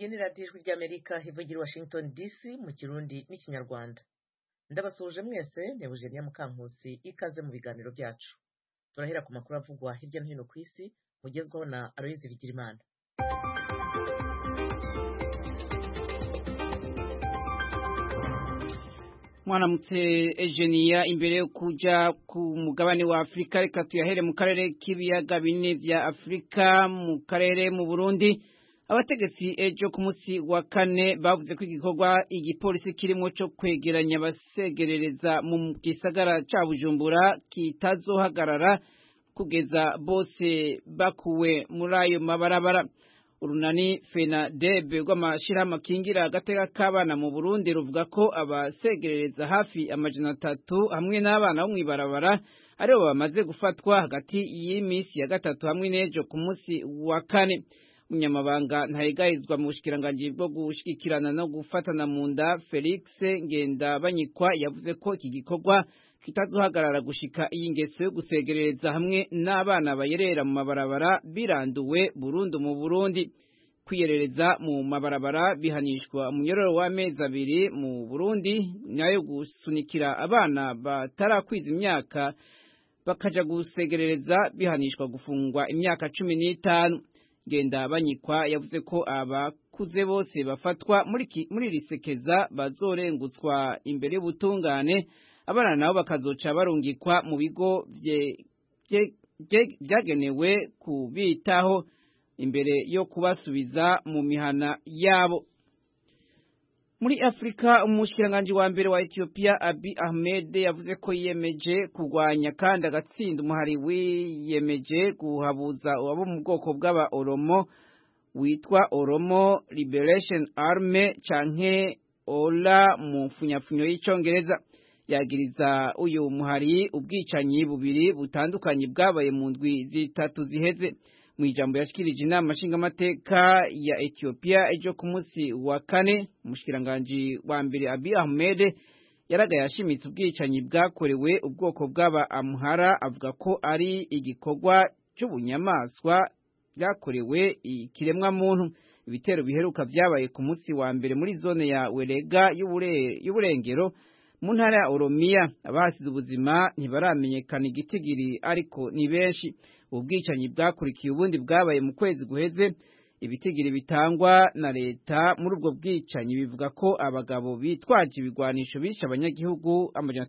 Iyi ni radiyo ijwi ry'Amerika ivugira i Washington DC mu Kirundi n'Ikinyarwanda. Ndabasuhuje mwese, ni Eugenia Mukankusi, ikaze mu biganiro byacu. Turahera ku makuru avugwa hirya no hino ku isi, mugezwaho na Aloyizi Bigirimana. Mwaramutse Eugenia, imbere yo kuja ku mugabane wa Afrika reka tuyahere mu karere k'ibiyaga bine vya Afrika. Mu karere mu Burundi abategetsi ejo ku munsi wa kane bavuze ko igikorwa igipolisi kirimo cyo kwegeranya abasegerereza mu gisagara ca Bujumbura kitazohagarara kugeza bose bakuwe muri ayo mabarabara. Urunani FENADEB rw'amashirahamwe akingira agateka k'abana mu Burundi ruvuga ko abasegerereza hafi 300 hamwe n'abana bo mw'ibarabara aribo bamaze gufatwa hagati y'imisi ya gatatu hamwe n'ejo ku munsi wa kane. Umunyamabanga ntayegayizwa mu bushikiranganji bwo gushikirana no gufatana mu nda Felix Ngendabanyikwa yavuze ko iki gikorwa kitazohagarara gushika iyi ngeso yo gusegerereza hamwe n'abana bayerera mu mabarabara biranduwe burundu mu Burundi. Kwiyerereza mu mabarabara bihanishwa umunyororo w'amezi 2 mu Burundi, nayo gusunikira abana batarakwiza imyaka bakaja gusegerereza bihanishwa gufungwa imyaka 15. Ngendabanyikwa yavuze ko abakuze bose bafatwa muri risekeza bazorengutswa imbere y'ubutungane, abana nabo bakazoca barungikwa mu bigo byagenewe kubitaho imbere yo kubasubiza mu mihana yabo. Muri Afrika, umushikiranganji wa mbere wa Ethiopia Abiy Ahmed yavuze ko yiyemeje kurwanya kandi agatsinda umuhari wiyemeje guhabuza abo mu bwoko bw'aba Oromo witwa Oromo Liberation Army canke OLA mu mfunyafunyo y'icongereza. Yagiriza uyu muhari ubwicanyi bubiri butandukanye bwabaye mu ndwi zitatu ziheze. Mu ijambo yashikirije inama nshingamateka ya Ethiopia ejo ku munsi wa kane, umushikiranganji wa mbere Abiy Ahmed yaragaye yashimitse ubwicanyi bwakorewe ubwoko bw'aba Amhara, avuga ko ari igikorwa cy'ubunyamaswa byakorewe ikiremwa muntu. Ibitero biheruka byabaye ku munsi wa mbere muri zone ya Werega y'uburengero mu ntara ya Oromia. Abahasize ubuzima ntibaramenyekana igitigiri ariko ni benshi. Ubwicanyi bwakurikiye ubundi bwabaye mu kwezi guheze. Ibitigiri bitangwa na leta muri ubwo bwicanyi bivuga ko abagabo bitwaje ibigwanisho bishe abanyagihugu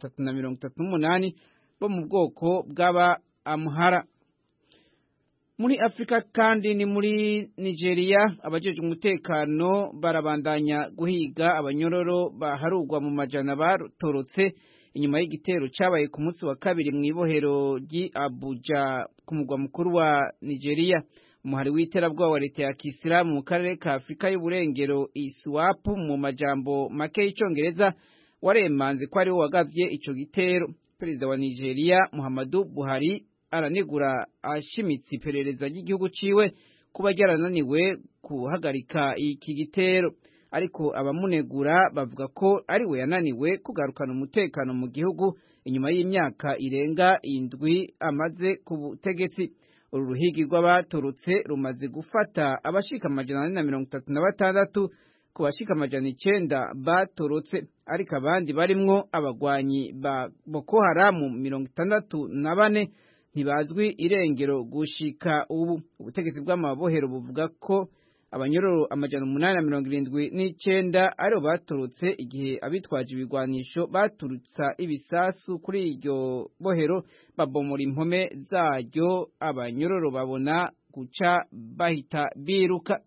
338 bo mu bwoko bw'aba Amhara. Muri Afrika kandi ni muri Nigeria, abajeje umutekano barabandanya guhiga abanyororo baharugwa mu majana batorotse inyuma y'igitero cabaye ku munsi wa kabiri mu ibohero ry'i Abuja ku mugwa mukuru wa Nigeria. Umuhari w'iterabwoba wa leta ya Kisilamu mu karere ka Afrika y'uburengero ISWAP mu majambo make y'icongereza waremanze ko ari wo wagavye ico gitero. Perezida wa Nigeria Muhammadu Buhari aranegura ashimitse iperereza ry'igihugu ciwe kuba ryarananiwe kuhagarika iki gitero, ariko abamunegura bavuga ko ari we yananiwe kugarukana umutekano mu gihugu inyuma y'imyaka irenga 7 amaze ku butegetsi. Uru ruhigi rw'abatorotse rumaze gufata abashika 436 ku bashika 900 batorotse, ariko abandi barimwo abagwanyi ba Boko Haram 64 ntibazwi irengero gushika ubu. Ubutegetsi bw'amabohero buvuga ko abanyororo 879 aribo baturutse igihe abitwaje ibigwanisho baturutsa ibisasu kuri iryo bohero babomora impome zaryo. Abanyororo babona guca bahita biruka.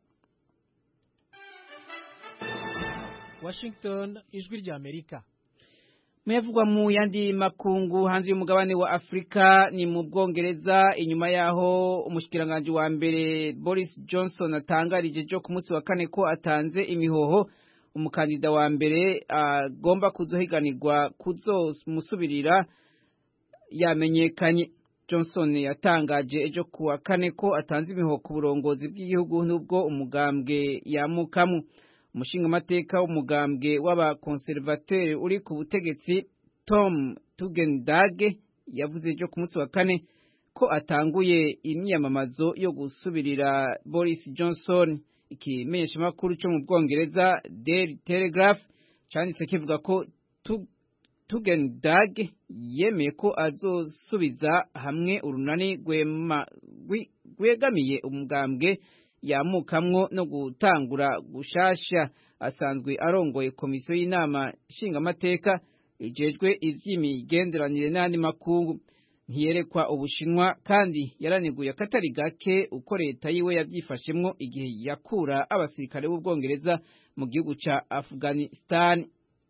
Washington, ijwi ry'Amerika. Muyavugwa mu yandi makungu hanze y'umugabane wa Afrika ni mu Bwongereza, inyuma yaho umushikiranganje wa mbere Boris Johnson atangarije jo ku munsi wa kane ko atanze imihoho umukandida wa mbere agomba kuzohiganirwa kuzomusubirira yamenyekanye. Johnson yatangaje ejo ku wa kane ko atanze imihoho ku burongozi bw'igihugu nubwo umugambwe yamukamu. Umushingamateka w'umugambwe w'abakonservateri uri ku butegetsi Tom Tugendage yavuze ejo ku munsi wa kane ko atanguye imyamamazo yo gusubirira Boris Johnson. ikimenyeshamakuru cyo mu Bwongereza Daily Telegraph cyanditse kivuga ko Tugendag yemeye ko azosubiza hamwe urunani rwegamiye umugambwe yamukamwo no gutangura gushasha. Asanzwe arongoye komisiyo y'inama nshingamateka ijejwe ivy'imigenderanire n'andi makungu. Ntiyerekwa Ubushinwa kandi yaraniguye akatari gake uko leta yiwe yavyifashemwo igihe yakura abasirikare b'Ubwongereza mu gihugu ca Afghanistan.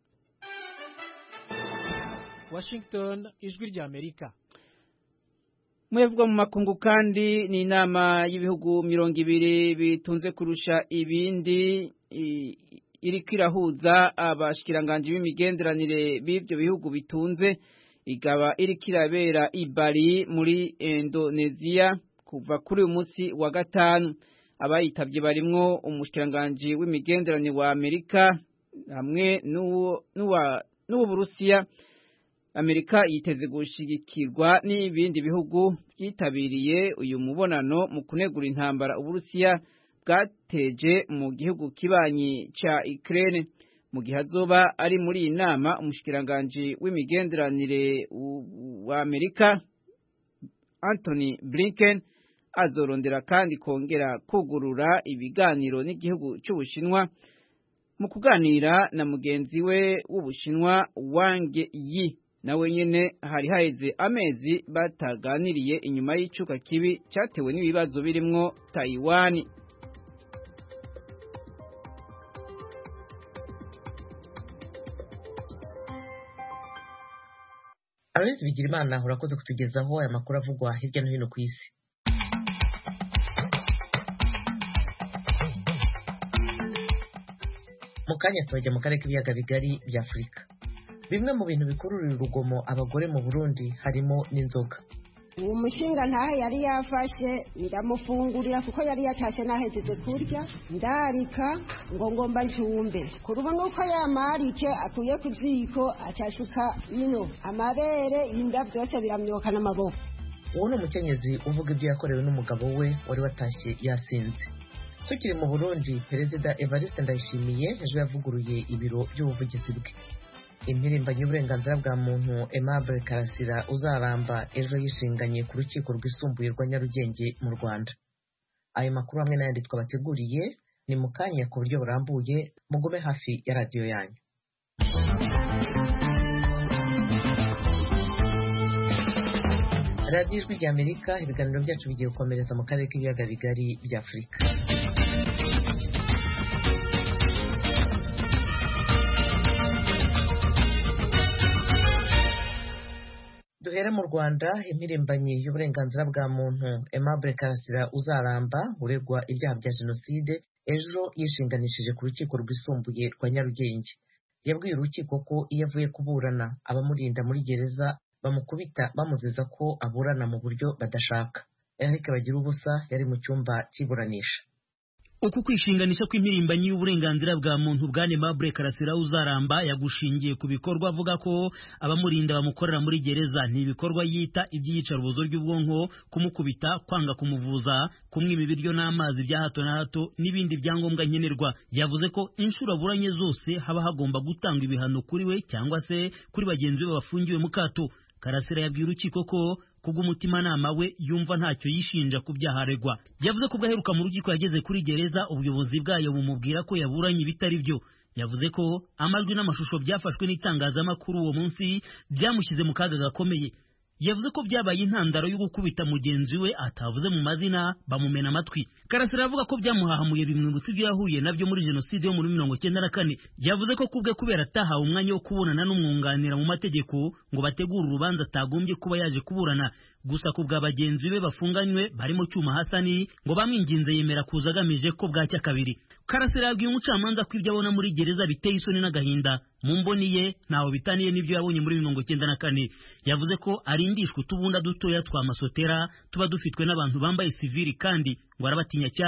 Washington, ijwi rya Amerika. Mwebwe mu makungu kandi ni inama y'ibihugu 200 bitunze kurusha ibindi iriko irahuza abashikiranganje b'imigenderanire b'ivyo bihugu bitunze, igaba iriko irabera i Bali muri Indonesia kuva kuri uyu munsi wa gatanu. Abayitavye barimwo umushikiranganje w'imigenderanire wa Amerika hamwe n'uwo Burusiya. Amerika yiteze gushigikirwa n'ibindi bihugu byitabiriye uyu mubonano mu kunegura intambara Uburusiya bwateje mu gihugu kibanyi ca Ukraine. Mu gihe azoba ari muri iyi nama, umushikiranganje w'imigenderanire wa Amerika Anthony Blinken azorondera kandi kongera kugurura ibiganiro n'igihugu cy'Ubushinwa mu kuganira na mugenzi we w'Ubushinwa Wang Yi. Nawe nyene hari haheze amezi bataganiriye inyuma y'icuka kibi cyatewe n'ibibazo birimwo Taiwan. Aloys Bigirimana urakoze kutugezaho aya makuru avugwa hirya no hino ku isi. Mu kanya tubajya mu karere k'ibiyaga bigari bya Afurika. Bimwe mu bintu bikururira urugomo abagore mu Burundi harimo n'inzoga. Uwo mushinga ntahe yari yafashe ndamufungurira kuko yari yatashe nahejeje kurya ndarika ngo ngomba ncumbe kurubu nuko yamarike akuye ku ziko acashuka ino amabere inda byose biramyoka n'amaboko. Uwo ni umukenyezi uvuga ibyo yakorewe n'umugabo we wari watashye yasinze. Tukiri mu Burundi, Perezida Evariste Ndayishimiye ejo yavuguruye ibiro by'ubuvugizi bwe. Impirimbanyi y'uburenganzira bwa muntu Aimable Karasira uzaramba ejo yishinganye ku rukiko rwisumbuye rwa Nyarugenge mu Rwanda. Ayo makuru hamwe n'ayandi twabateguriye ni mu kanya ku buryo burambuye, mugume hafi ya radiyo yanyu. Radiyo Ijwi rya Amerika, ibiganiro byacu bigiye gukomereza mu karere k'ibiyaga bigari bya Afurika. Duhere mu Rwanda, impirimbanyi y'uburenganzira bwa muntu Aimable Karasira uzaramba uregwa ibyaha bya jenoside ejo yishinganishije ku rukiko rwisumbuye rwa Nyarugenge. Yabwiye urukiko ko iyo avuye kuburana abamurinda muri gereza bamukubita bamuziza ko aburana mu buryo badashaka. Eric Bagirubusa yari mu cyumba cy'iburanisha. Uku kwishinganisha kw'impirimbanyi y'uburenganzira bwa muntu bwa Aimable Karasira uzaramba yagushingiye ku bikorwa avuga ko abamurinda bamukorera muri gereza ni ibikorwa yita iby'iyicarubozo ry'ubwonko, kumukubita, kwanga kumuvuza, kumwima ibiryo n'amazi bya hato na hato n'ibindi byangombwa nkenerwa. Yavuze ko inshuro aburanye zose haba hagomba gutanga ibihano kuri we cyangwa se kuri bagenzi be bafungiwe mu kato. Karasira yabwiye urukiko ko kubw'umutimanama we yumva ntacyo yishinja ku byaha aregwa. Yavuze ko bwaheruka mu rukiko yageze kuri gereza ubuyobozi bwayo bumubwira ko yaburanye ibitari byo. Yavuze ko amajwi n'amashusho byafashwe n'itangazamakuru uwo munsi byamushyize mu kaga gakomeye. Yavuze ko byabaye intandaro yo gukubita mugenzi we atavuze mu mazina bamumena amatwi. Karasira avuga ko byamuhahamuye bimwibutsa ibyo yahuye nabyo muri jenoside yo muri 1994. Yavuze ko kubwe kubera atahawe umwanya wo kubonana n'umwunganira mu mategeko ngo bategure urubanza atagombye kuba yaje kuburana. Gusa kubwa bagenzi be bafunganywe barimo Cyuma Hasani ngo bamwinginze yemera kuza agamije ko bwacya kabiri. Karasira yabwiye umucamanza ko ibyo abona muri gereza biteye isoni n'agahinda. Mu mboni ye ntaho bitaniye n'ibyo yabonye muri 1994. Yavuze ko arindishwe utubunda dutoya twa masotera tuba dufitwe n'abantu bambaye sivili kandi ngo arabatinya cyane.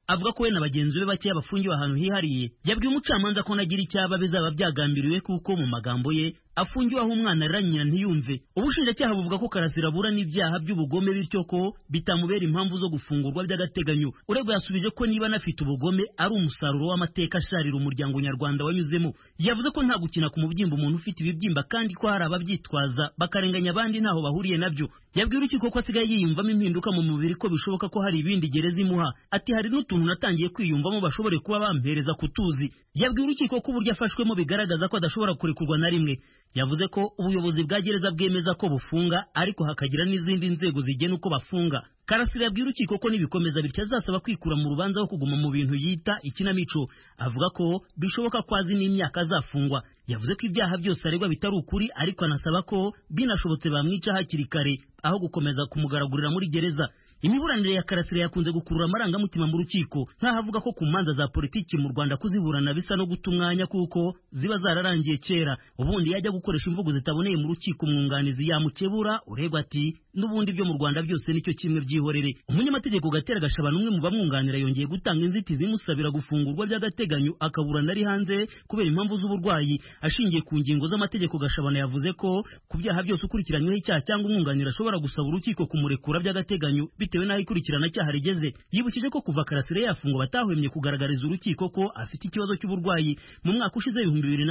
avuga ko we na bagenzi be bakeya bafungiwe ahantu hihariye. Yabwiye umucamanza ko nagira icyaba bizaba byagambiriwe kuko mu magambo ye afungiwe aho umwana aranyira ntiyumve. Ubushinjacyaha buvuga ko Karasira abura n'ibyaha by'ubugome bityo ko bitamubera impamvu zo gufungurwa by'agateganyo. Uregwa yasubije ko niba anafite ubugome ari umusaruro w'amateka asharira umuryango nyarwanda wanyuzemo. Yavuze ko nta gukina ku mubyimba umuntu ufite ibibyimba kandi ko hari ababyitwaza bakarenganya abandi ntaho bahuriye nabyo. Yabwiye urukiko ko asigaye yiyumvamo impinduka mu mubiri ko bishoboka ko hari ibindi gereza imuha. Ati hari n'utuntu natangiye kwiyumvamo bashobore kuba bampereza kutuzi. Yabwiye urukiko ko uburyo afashwemo bigaragaza ko adashobora kurekurwa na rimwe. Yavuze ko ubuyobozi bwa gereza bwemeza ko bufunga ariko hakagira n'izindi nzego zigena uko bafunga. Karasira yabwiye urukiko ko nibikomeza bityo azasaba kwikura mu rubanza wo kuguma mu bintu yita ikinamico. Avuga ko bishoboka ko azi n'imyaka azafungwa. Yavuze ko ibyaha byose aregwa bitari ukuri ariko anasaba ko binashobotse bamwica hakiri kare aho gukomeza kumugaragurira muri gereza. Imiburanire ya Karasira yakunze gukurura amarangamutima mu rukiko ntahavuga ko ku manza za politiki mu Rwanda kuziburana bisa no guta umwanya kuko ziba zararangiye kera. Ubundi yajya gukoresha imvugo zitaboneye mu rukiko umwunganizi yamukebura uregwa ati n'ubundi byo mu Rwanda byose nicyo kimwe byihorere. Umunyamategeko Gatera Gashabana umwe mu bamwunganira yongeye gutanga inzitizi musabira gufungurwa by'agateganyo akaburana ari hanze kubera impamvu z'uburwayi. Ashingiye ku ngingo z'amategeko Gashabana yavuze ko ku byaha byose ukurikiranyweho icyaha cyangwa umwunganira ashobora gusaba urukiko kumurekura by'agateganyo bitewe n'aho ikurikirana cyaha rigeze. Yibukije ko kuva Karasira yafungwa batahwemye kugaragariza urukiko ko afite ikibazo cy'uburwayi. Mu mwaka ushize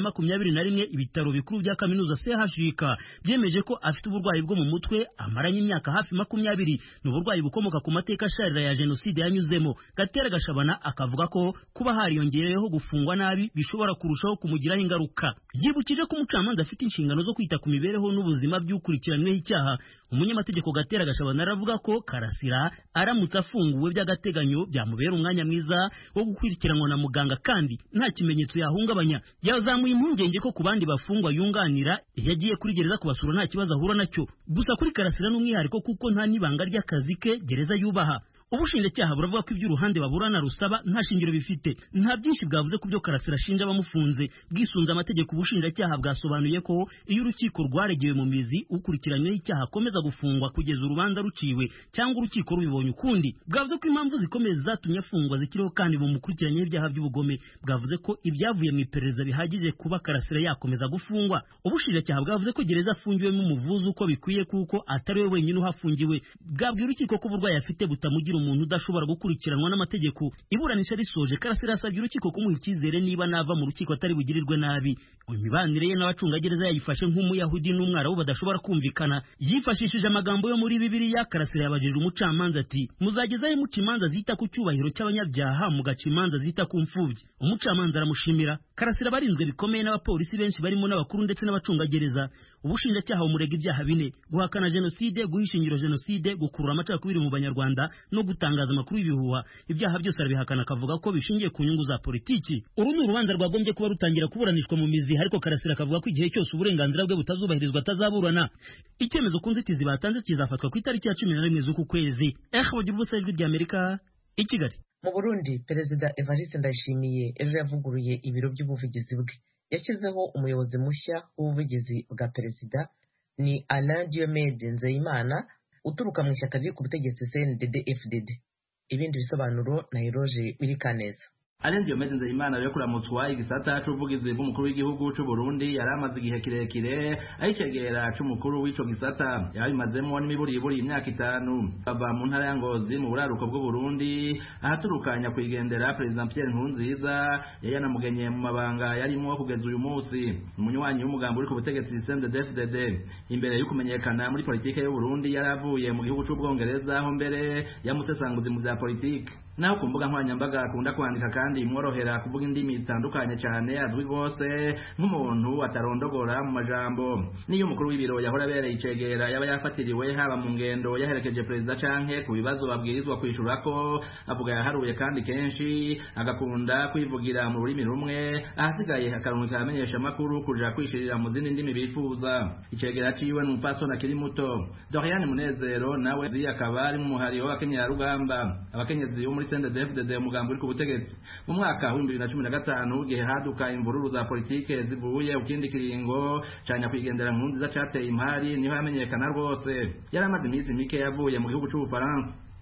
2021 ibitaro bikuru bya kaminuza CHUK byemeje ko afite uburwayi bwo mu mutwe amaranye imyaka hafi 20. N'uburwayi bukomoka ku mateka asharira ya jenoside yanyuzemo. Gatera Gashabana akavuga ko kuba hariyongereyeho gufungwa nabi bishobora kurushaho kumugiraho ingaruka. Yibukije ko umucamanza afite inshingano zo kwita ku mibereho n'ubuzima by'ukurikiranyweho icyaha. Umunyamategeko Gatera Gashabana aravuga ko Karasira aramutse afunguwe by'agateganyo byamubera umwanya mwiza wo gukurikiranwa na muganga kandi nta kimenyetso yahungabanya. Yazamuye impungenge ko ku bandi bafungwa yunganira yagiye kuri gereza kubasura nta kibazo ahura nacyo. Gusa kuri Karasira n'umwihariko kuko nta nibanga ry'akazi ke gereza yubaha. Ubushinjacyaha buravuga ko iby'uruhande baburana rusaba nta shingiro bifite. Nta byinshi bwavuze ku byo Karasira ashinja abamufunze. Bwisunze amategeko ubushinjacyaha bwasobanuye ko iyo urukiko rwaregewe mu mizi ukurikiranyweho icyaha akomeza gufungwa kugeza urubanza ruciwe cyangwa urukiko rubibonye ukundi. Bwavuze ko impamvu zikomeye zatumye afungwa zikiriho kandi bumukurikiranyeho ibyaha by'ubugome. Bwavuze ko ibyavuye mu iperereza bihagije kuba Karasira yakomeza gufungwa. Ubushinjacyaha bwavuze ko gereza afungiwemo umuvuzi uko bikwiye kuko atari we wenyine uhafungiwe. Bwabwiye urukiko ko uburwayi afite butamugira umuntu udashobora gukurikiranwa n'amategeko. Iburanisha risoje Karasira yasabye urukiko kumuha icyizere niba nava mu rukiko atari bugirirwe nabi. Imibanire ye n'abacungagereza yayifashe nk'umuyahudi n'umwarabu badashobora kumvikana. Yifashishije amagambo yo muri Bibiliya. Karasira yabajije umucamanza ati muzagezaho muca imanza zita ku cyubahiro cy'abanyabyaha mugaca imanza zita ku mfubyi. Umucamanza aramushimira. Karasira barinzwe bikomeye n'abapolisi benshi barimo n'abakuru ndetse n'abacungagereza. Ubushinjacyaha bumurega ibyaha bine: guhakana jenoside, guhisha ingiro jenoside, gukurura amacakubiri mu banyarwanda no gutangaza amakuru y'ibihuha. Ibyaha byose arabihakana akavuga ko bishingiye ku nyungu za politiki. Uru ni urubanza rwagombye kuba rutangira kuburanishwa mu mizi ariko Karasira akavuga ko igihe cyose uburenganzira bwe butazubahirizwa atazaburana. Icyemezo ku nzitizi batanze kizafatwa ku itariki ya 11 z'uku kwezi. Bagira ijwi ry'Amerika i Kigali. Mu Burundi Perezida Evariste Ndayishimiye ejo yavuguruye ibiro by'ubuvugizi bwe. Yashyizeho umuyobozi mushya w'ubuvugizi bwa perezida ni Alain Diomede Nzeyimana uturuka mu ishyaka riri ku butegetsi CNDD-FDD. Ibindi bisobanuro na Eroge Birikaneza. Alain Diomede Nzeyimana yo kuramutswa igisata c'ubuvugizi bw'umukuru w'igihugu c'u Burundi yaramaze igihe kirekire ayicegera c'umukuru w'ico gisata yarabimazemo n'imiburiburi imyaka 5 bava mu ntara ya Ngozi mu buraruko bw'u Burundi ahaturukanya kwigendera President Pierre Nkurunziza yanamugenye mu mabanga yarimo kugeza uyu munsi. Umunywanyi w'umugambo uri ku butegetsi CNDD-FDD imbere yo kumenyekana muri politike y'u Burundi yaravuye mu gihugu c'Ubwongereza aho mbere yamusesanguzi mu bya politike. Naho ku mbuga nkoranyambaga akunda kwandika kandi imworohera kuvuga indimi zitandukanye cyane azwi rwose nk'umuntu atarondogora mu majambo. Niyo umukuru w'ibiro yahora abereye icegera yaba yafatiriwe haba mu ngendo yaherekeje perezida canke ku bibazo babwirizwa kwishura ko avuga yaharuye kandi kenshi agakunda kwivugira mu rurimi rumwe ahasigaye akarunika amenyesha makuru kuja kwishirira mu zindi ndimi bifuza. Icegera ciwe n'umupfasoni akiri muto Doriane Munezero nawe akaba ari mu muhari w'abakenyera rugamba. Abakenyezi bo muri CNDD-FDD umugambo uri ku butegetsi mu mwaka wa 2015 gihe haduka imvururu za politike zivuye ukindi kiringo cyanya kwigendera Nkurunziza cateye impari niho yamenyekana rwose. Yaramaze iminsi mike yavuye mu gihugu c'Ubufaransa.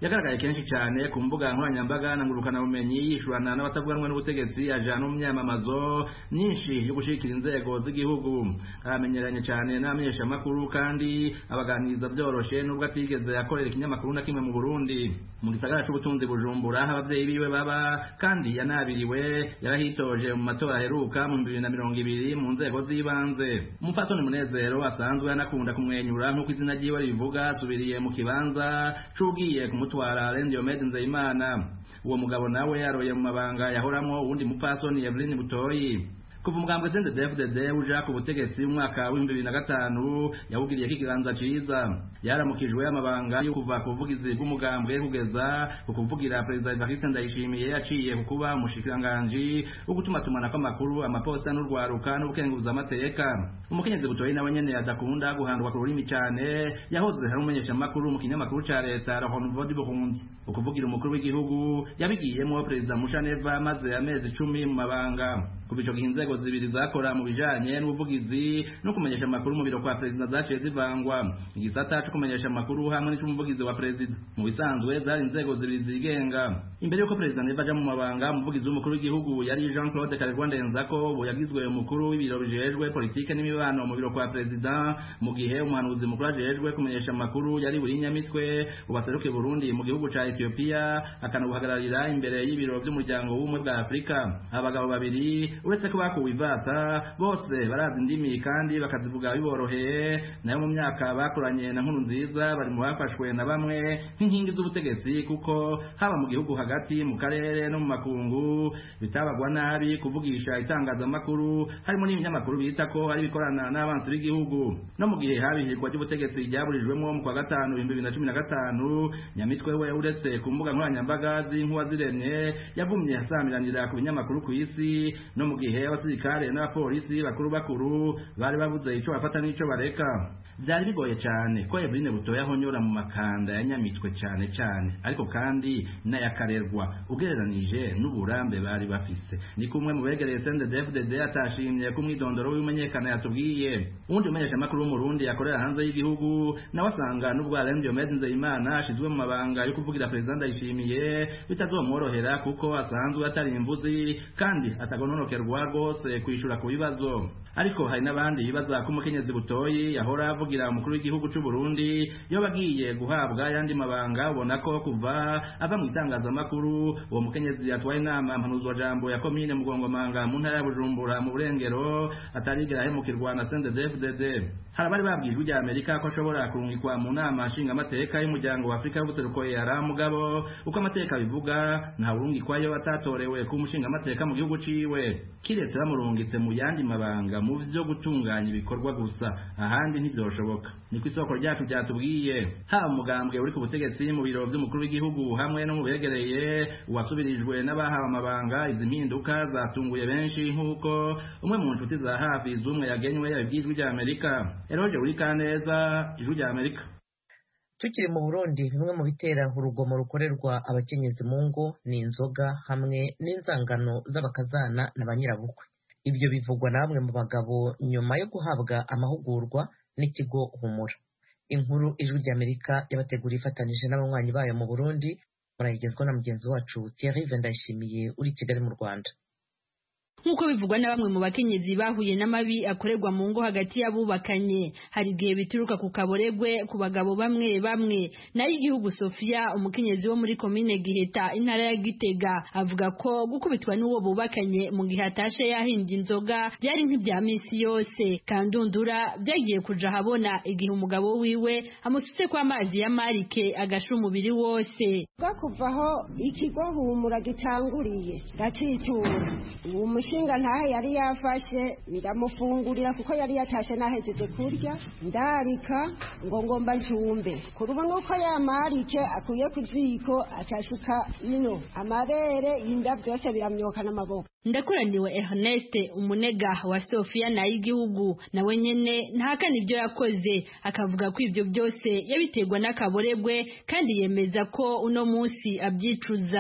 yagaragaye kenshi cyane ku mbuga nkoranyambaga na ngurukana bumenyi yishurana n'abatavuganwe n'ubutegetsi ajana mu myamamazo nyinshi yo gushikira inzego z'igihugu. Aramenyeranye cyane n'amenyeshamakuru kandi abaganiriza byoroshe nubwo atigeze akorera ikinyamakuru na kimwe mu Burundi. Mu gisagara c'ubutunzi Bujumbura abavyeyi biwe baba kandi yanabiriwe yarahitoje mu matora aheruka mu 2020 mu nzego z'ibanze. Umupfasoni Munezero asanzwe anakunda kumwenyura nk'uko izina ryiwe rivuga asubiriye mu kibanza c'ugiye kumutwara Diomede Nzeyimana. Uwo mugabo nawe yaroye mu mabanga yahoramwo uwundi mupfasoni Evelyn Butoyi. Kuva umugambwe CNDD-FDD uja ku butegetsi mu mwaka wa 2005 yawugiriye kiganza ciza. Yaramukijwe amabanga yo kuva ku buvugizi bw'umugambwe kugeza ku kuvugira Perezida Evariste Ndayishimiye yaciye kukuba umushikiranganji wo gutumatumana kw'amakuru amaposta n'urwaruka n'ubukenguza amateka. Umukenyezi Butoyi nawe nyene adakunda guhandwa ku rurimi cyane yahoze hari umumenyesha makuru mu kinyamakuru ca leta La Renouveau du Burundi. Ukuvugira umukuru w'igihugu yabigiyemo Perezida Mushaneva maze amezi 10 mu mabanga. Kubico inzego zibiri zakora mu bijanye n'ubuvugizi no kumenyesha makuru mu biro kwa Perezida zaciye zivangwa. Igisata cyo kumenyesha makuru hamwe n'umuvugizi wa Perezida mu bisanzwe zari inzego zibiri zigenga. Imbere yuko Perezida Neva aja mu mabanga umuvugizi w'umukuru w'igihugu yari Jean Claude Karegwa Ndenzako ubu yagizwe umukuru w'ibiro bijejwe politike n'imibano mu biro kwa Perezida, mu gihe umuhanuzi mukuru ajejwe kumenyesha makuru yari Burinyamitwe ubaseruke Burundi mu gihugu ca Ethiopia akanabuhagararira imbere y'ibiro by'umuryango w'ubumwe bwa Afrika. Abagabo babiri uretse ko bakuwe ivata bose barazi indimi kandi bakazivuga biboroheye, nayo mu myaka bakoranye na Nkuru Nziza bari mu bafashwe na bamwe nk'inkingi z'ubutegetsi kuko haba mu gihugu hagati mu karere no mu makungu bitabagwa nabi kuvugisha itangazamakuru harimo n'ibinyamakuru bita ko ari bikorana n'abansi b'igihugu. No mu gihe habihirwa ry'ubutegetsi ryaburijwemo mu kwa gatanu 2015 Nyamitwe we uretse ku mbuga nkoranyambaga z'inkuwa ziremye yavumye asamiranira ku binyamakuru ku isi, no mu gihe abasirikare n'abapolisi bakuru bari bavuze ico bafata n'ico bareka. Byari bigoye cyane ko Eveline Butoyi ahonyora mu makanda ya Nyamitwe cyane ariko kandi n'ayakarerwa ugereranije n'uburambe bari bafise. Ni kumwe mu begereye CNDD-FDD atashimye ku mwidondoro w'imenyekana yatubwiye. Undi umenyesha makuru wo mu Burundi yakorera hanze y'igihugu nawe asanga n'ubwo Diomede Nzeyimana ashizwe mu mabanga yo kuvugira Perezida Ndayishimiye bitazomworohera kuko asanzwe atari imvuzi kandi atagononokerwa rwose kwishura ku bibazo. Ariko hari n'abandi bibaza ko umukenyezi Butoyi yahora avugira umukuru w'igihugu cy'u Burundi yo bagiye guhabwa yandi mabanga ubona ko kuva ava mu itangazamakuru uwo mukenyezi yatwaye inama mpanuzwa jambo ya komine Mugongomanga mu ntara ya Bujumbura mu Burengero atarigera ahemukirwa na CNDD-FDD. Hari abari babwirijwe rya Amerika ko ashobora kurungikwa mu nama nshinga amateka y'umuryango wa Afrika y'ubuseruko yara mugabo uko amateka bivuga nta urungikwayo atatorewe ku mushinga amateka mu gihugu ciwe, kiretse bamurungitse mu yandi mabanga mu vyo gutunganya ibikorwa gusa ahandi ntivyoshoboka. Ni ku isoko ryacu byatubwiye haba umugambwe uri ku butegetsi mu biro by'umukuru w'igihugu hamwe no mu begereye uwasubirijwe n'abahawe amabanga. Izi mpinduka zatunguye benshi nk'uko umwe mu nshuti za hafi z'umwe yagenywe yabwijwe rya Amerika. Eroje uri kaneza ijwi rya Amerika. Tukiri mu Burundi, bimwe mu bitera urugomo rukorerwa abakenyezi mu ngo ni inzoga hamwe n'inzangano z'abakazana na banyirabukwe. Ibyo bivugwa na bamwe mu bagabo nyuma yo guhabwa amahugurwa n'ikigo Humura. Inkuru ijwi rya Amerika yabateguriye ifatanije n'abanywanyi bayo mu Burundi, murayigezwa na mugenzi wacu Thierry Vendayishimiye uri Kigali mu Rwanda. Nkuko bivugwa na bamwe mu bakenyezi bahuye n'amabi akorerwa mu ngo hagati y'abubakanye, hari igihe bituruka ku kaboregwe ku bagabo bamwe nayo igihugu Sofia umukenyezi wo muri komine Giheta intara ya Gitega avuga ko gukubitwa n'uwo bubakanye mu gihe atashe yahimbye inzoga byari nk'ibya misi yose, kandundura byagiye kuja habona igihe umugabo wiwe amusutse kwa amazi ya marike agasha umubiri wose. Kuvaho ikigo Humura gitanguriye gacitura umushinga ntahe yari yafashe ndamufungurira kuko yari yatashe nahejeje kurya ndarika ngo ngomba njumbe kurubu nuko yamarike akuye kuziko acashuka ino amabere inda byose biramyoka n'amaboko. Ndakuraniwe Ernest umunega wa Sofia na igihugu nawe nyene ntahakana ibyo yakoze, akavuga ko ibyo byose yabiterwa n'akaboregwe kandi yemeza ko uno munsi abyicuza.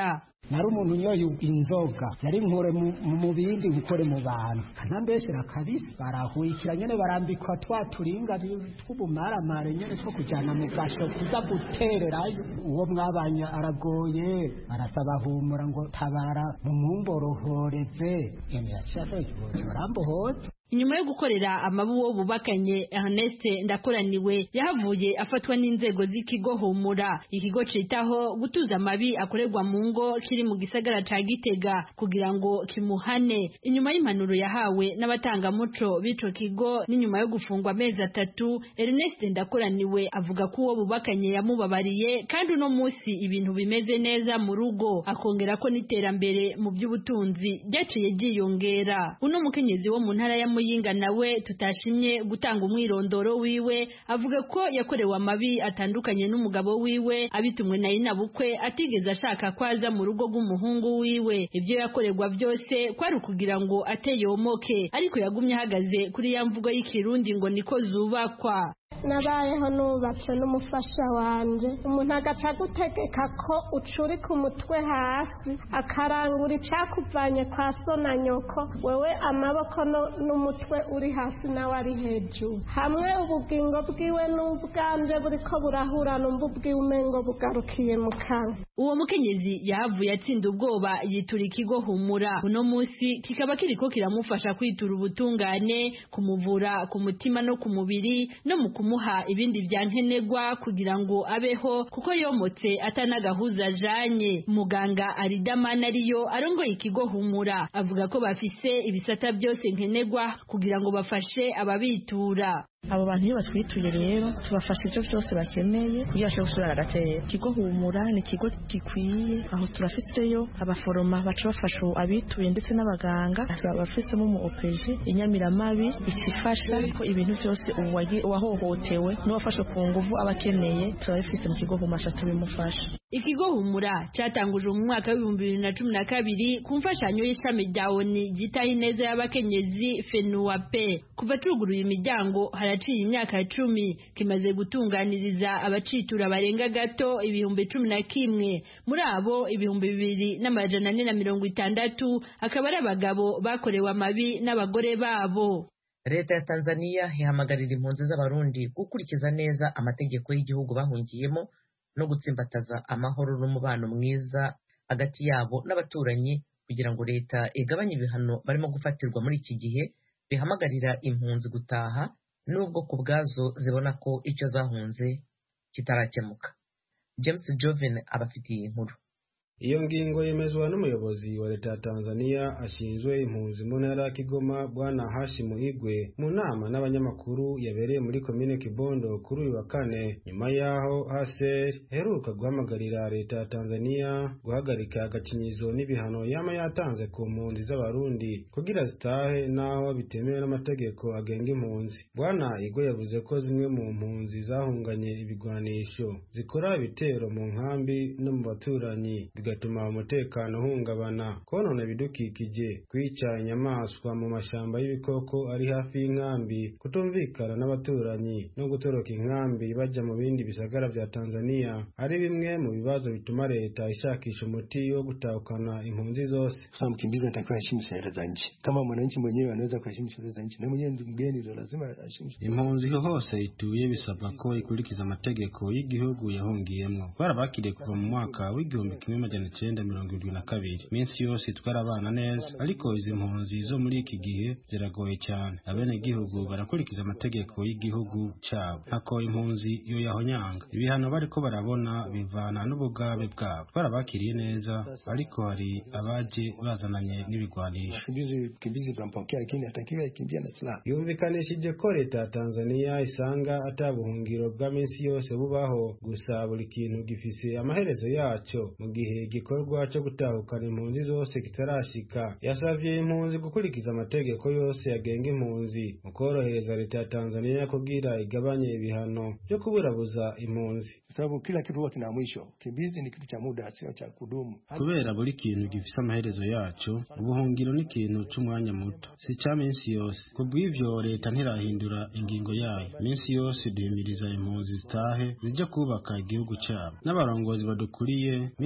nari umuntu unyoye inzoga yari nkure mu bindi gukore mu bantu kanambeshera kabisa barahurikira nyene barambikwa twaturinga tw'ubumaramare nyene two kujana mu gasho kuza gutererayo uwo mwabanya aragoye arasaba humura ngo tabara mu mumborohoreze emyashase barambohoze. Inyuma yo gukorera amabuwo bubakanye, Ernest Ndakoraniwe yahavuye afatwa n'inzego z'ikigo Humura, ikigo citaho gutuza amabi akorerwa mu ngo kiri mu gisagara ca Gitega kugira ngo kimuhane. Inyuma y'impanuro yahawe n'abatanga muco b'ico kigo n'inyuma yo gufungwa amezi 3, Ernest Ndakoraniwe avuga ko uwo bubakanye yamubabariye kandi uno musi ibintu bimeze neza mu rugo, akongera ko n'iterambere mu by'ubutunzi ryaciye ryiyongera. Uno mukenyezi wo mu ntara ya Muyinga nawe tutashimye gutanga umwirondoro wiwe avuga ko yakorewe amabi atandukanye n'umugabo wiwe abitumwe na inabukwe atigeze ashaka kwaza mu rugo rw'umuhungu wiwe. Ibyo yakorerwa byose kwari kugira ngo ateyomoke, ariko yagumye ahagaze kuri ya mvugo y'ikirundi ngo niko zubakwa. Nabayeho nubatse n'umufasha wanje, umuntu agaca gutegeka ko ucurika umutwe hasi akarangura icakuvanye kwa so na nyoko, wewe amaboko n'umutwe uri hasi nawe ari hejuru, hamwe ubugingo bwiwe n'ubwanje buriko burahura numva ubwiwe umengo bugarukiye mu kanwa. Uwo mukenyezi yahavuye atsinda ubwoba yitura ikigo Humura, uno musi kikaba kiriko kiramufasha kwitura ubutungane, kumuvura ku mutima no ku mubiri no mu kumuha ibindi byankenegwa kugira ngo abeho kuko yomotse atanagahuza janye. Muganga Aridamana ariyo arongoye ikigo Humura avuga ko bafise ibisata byose nkenegwa kugira ngo bafashe ababitura. Abo bantu iyo batwituye rero tubafasha ibyo byose bakeneye kugira ngo gusubira agatera. Ikigo Humura ni ikigo gikwiye, aho turafiseyo abaforoma baca bafasha abituye ndetse n'abaganga, bafisemo mu OPG inyamiramabi ikifasha ko ibintu byose uwahohotewe n'uwafashwe ku nguvu abakeneye turabifise mu kigo Humura tubimufasha. Ikigo Humura cyatangujwe mu mwaka wa 2012 ku mfashanyo y'ishami rya ONU gitaho ineza y'abakenyezi FENUAP. Kuva tuguruye imiryango haraciye imyaka 10, kimaze gutunganiriza abacitura barenga gato 11,000. Muri abo 2,460 akaba ari abagabo bakorewe amabi n'abagore babo. Leta ya Tanzania ihamagarira impunzi z'abarundi gukurikiza neza amategeko y'igihugu bahungiyemo no gutsimbataza amahoro n'umubano mwiza hagati yabo n'abaturanyi kugira ngo leta igabanye ibihano barimo gufatirwa muri iki gihe, bihamagarira impunzi gutaha nubwo ku bwazo zibona ko icyo zahunze kitarakemuka. James Joven abafitiye inkuru. Iyo ngingo yemezwa n'umuyobozi wa leta ya Tanzania ashinzwe impunzi mu ntara ya Kigoma Bwana Hashimu Igwe mu nama n'abanyamakuru yabereye muri komine Kibondo kuri uyu wa kane, nyuma yaho HCR heruka guhamagarira leta ya Tanzania guhagarika agacinyizo n'ibihano yama yatanze ku mpunzi z'abarundi kugira zitahe naho bitemewe n'amategeko agenga impunzi. Bwana Igwe yavuze ko zimwe mu mpunzi zahunganye ibigwanisho zikora ibitero mu nkambi no mu baturanyi bigatuma umutekano uhungabana, konona ibidukikije, kwica inyamaswa mu mashamba y'ibikoko ari hafi y'inkambi, kutumvikana n'abaturanyi no gutoroka inkambi baja mu bindi bisagara vya Tanzania ari bimwe mu bibazo bituma leta ishakisha umuti wo gutahukana impunzi zose. Mkimbizi anatakiwa aheshimu sheria za nchi. Kama mwananchi mwenyewe anaweza kuheshimu sheria za nchi, na mwenyewe mgeni ndio lazima aheshimu. Impunzi hose ituye bisabwa ko ikurikiza amategeko y'igihugu yahungiyemo. Barabakiriye kuva mu mwaka w'igihumbi 1972. Minsi yose twarabana neza, ariko izi mpunzi zo muri iki gihe ziragoye cyane. Abene gihugu barakurikiza amategeko y'igihugu cyabo, hako impunzi yo yahonyanga. Ibihano bariko barabona bivana n'ubugabe bwabo. Barabakiriye neza, ariko hari abaje bazananye n'ibigwanisho. Kimbizi bampokea lakini atakiwa ikimbia na silaha. Yumvikanishije ko leta ya Tanzania isanga atabuhungiro bwa minsi yose bubaho, gusa buri kintu gifise amaherezo yaco. Mu gihe igikorwa cyo gutahukana impunzi zose kitarashika, yasavye impunzi gukurikiza amategeko yose yagenga impunzi mu korohereza leta ya Tanzania kugira igabanye ibihano byo kuburabuza impunzi. Sababu kila kitu huwa kina mwisho. Kimbizi ni kitu cha muda, sio cha kudumu. Kubera buri kintu gifise amaherezo yaco, ubuhungiro ni ikintu c'umwanya muto, si ca minsi yose. Kubw'ivyo leta ntirahindura ingingo yayo. Minsi yose duhimiriza impunzi zitahe zije kubaka igihugu cyabo. N'abarongozi badukuriye minsi yose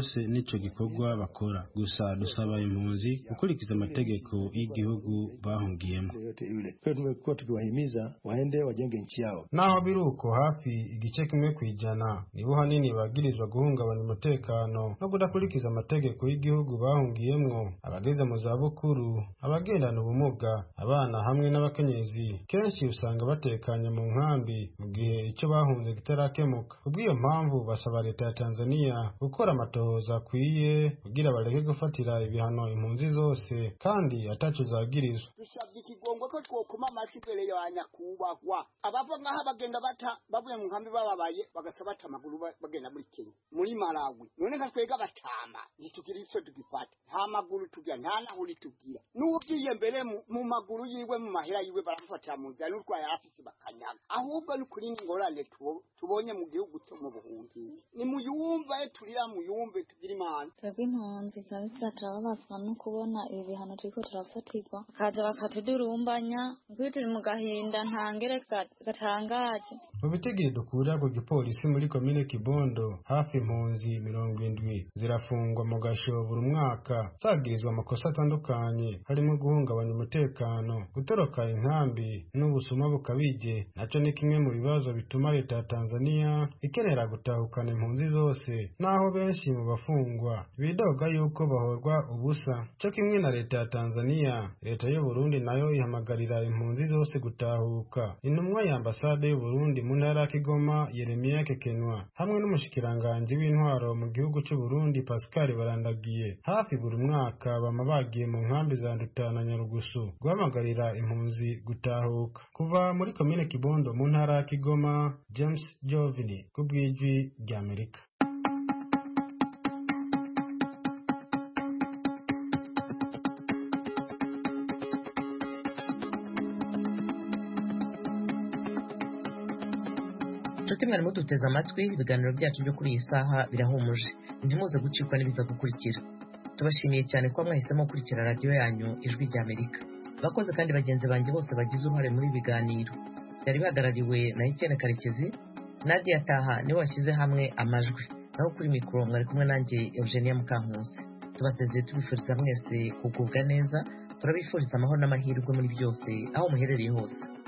bose n'ico gikorwa bakora. Gusa dusaba impunzi gukurikiza amategeko y'igihugu bahungiyemo. Tumekuwa tukiwahimiza waende wajenge nchi yao. Naho biruko hafi igice kimwe kwijana nibo hanini bagirizwa guhungabanya umutekano no kudakurikiza amategeko y'igihugu bahungiyemwo, abageze mu zabukuru, abagendana ubumuga, abana hamwe n'abakenyezi. Kenshi usanga batekanye mu nkambi mu gihe icyo bahunze kitarakemuka. Kubw'iyo mpamvu basaba leta ya Tanzania gukora amatohoza akwiye kugira bareke gufatira ibihano impunzi zose kandi ataco zagirizwa. Dusabye ikigongwe ko twokoma amashibere ya nyakubahwa abava ngaha bagenda bata bavuye mu nkambi bababaye bagasaba amaguru bagenda muri Kenya muri Malawi. None nka twega batamba nitugira ico tugifata nta maguru tugira nta naho litugira n'ugiye mbere mu maguru yiwe mu mahera yiwe barafatira mu nzira n'urwaye afisi bakanyaga. Ahubwo ni kuri ngorane tubonye mu gihugu cyo mu buhungi ni muyumva turira muyumve tugira imana. Twebwe impunzi kabisa turababazwa no kubona ibi bihano turiko turafatirwa bakaza bakatudurumbanya kuko turi mu gahinda ntangere gatangaje. Mu bitegeye dukura ku gipolisi muri komine Kibondo hafi impunzi 70 zirafungwa mu gasho buri mwaka zagirizwa amakosa atandukanye harimo guhungabanya umutekano, gutoroka inkambi n'ubusuma bukabije. Naco ni kimwe mu bibazo bituma leta ya Tanzania ikenera gutahukana impunzi zose, naho benshi mu bafungwa bidoga yuko bahorwa ubusa. Cyo kimwe na leta ya Tanzania, leta y'u Burundi nayo ihamagarira impunzi zose gutahuka. Intumwa ya ambasade y'u Burundi mu ntara ya Kigoma Yeremia Kekenwa hamwe n'umushikiranganje w'intwaro mu gihugu cy'u Burundi Pascal Barandagiye hafi buri mwaka bama bagiye mu nkambi za Nduta na Nyarugusu guhamagarira impunzi gutahuka. Kuva muri komine Kibondo mu ntara ya Kigoma, James Jovini kubw'ijwi ry'Amerika. Nshuti mwari muduteze amatwi, ibiganiro byacu byo kuri iyi saha birahumuje. Ntimuze gucikwa n'ibiza gukurikira. Tubashimiye cyane ko mwahisemo gukurikira radiyo yanyu Ijwi ry'Amerika. Bakoze kandi bagenzi banjye bose bagize uruhare muri biganiro. Byari bihagarariwe na Etienne Karekezi, Nadia Taha niwe washyize hamwe amajwi. Naho kuri mikoro mwari kumwe nanjye Eugenia Mukankusi. Tubasezeye tubifuriza mwese kugubwa neza, turabifuriza amahoro n'amahirwe muri byose aho muherereye hose.